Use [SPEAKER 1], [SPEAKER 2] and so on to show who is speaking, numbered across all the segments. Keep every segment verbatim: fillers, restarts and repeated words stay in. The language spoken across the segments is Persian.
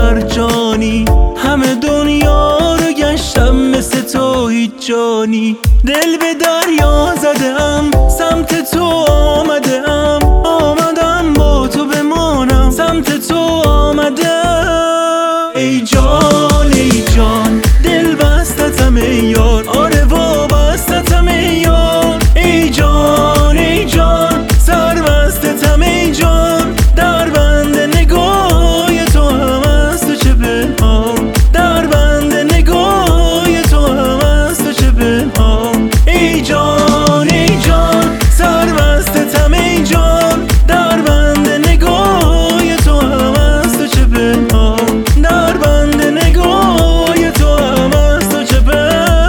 [SPEAKER 1] مرجانی، همه دنیا رو گشتم مثل تو هیچ جانی. دل به دریا زدم، سمت تو آمدم، آمدم با تو بمانم، سمت تو آمدم. ای جان ای جان دل بستتم ای یار، آره وابستتم ای یار. ای جان ای جان سر بستتم ای جان، در بند نگاه تو هم از تو چه پنهان، در بند نگاه تو هم از تو چه پنهان. ای جان ای جان سر بستتم ای جان، در بند نگاه تو هم از تو چه پنهان، در بند نگاه تو هم از تو چه پنهان.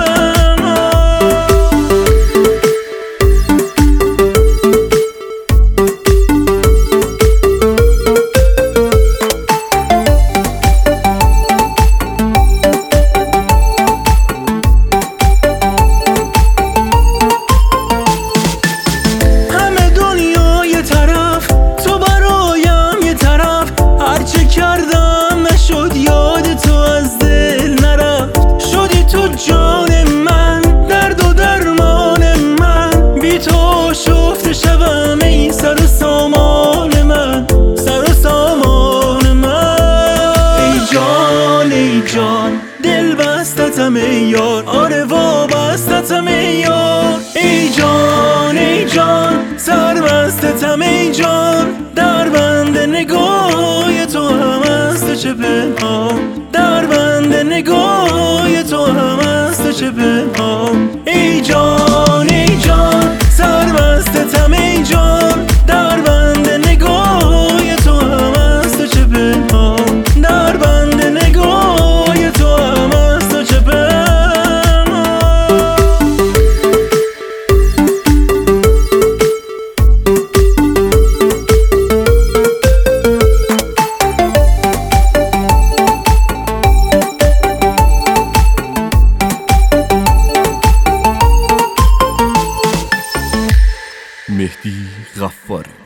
[SPEAKER 1] کردم نشد یاد تو از دل نرفت، شدی تو جان من، درد و درمان من، بی تو شفت شوم ای سر و سامان من، سر و سامان من. ای جان ای جان دل بستتم ای یار، آره وابستتم ای یار. ای جان ای جان سر بستتم ای جان، در بند نگاه تو هم از تو چه پنهان، در بند نگاه تو هم از تو چه پنهان. ای جان ای جان سر بستتم ای جان، در بند نگاه تو هم از تو چه پنهان، در بند نگاه تو هم از تو چه پنهان.
[SPEAKER 2] مهدی غفار.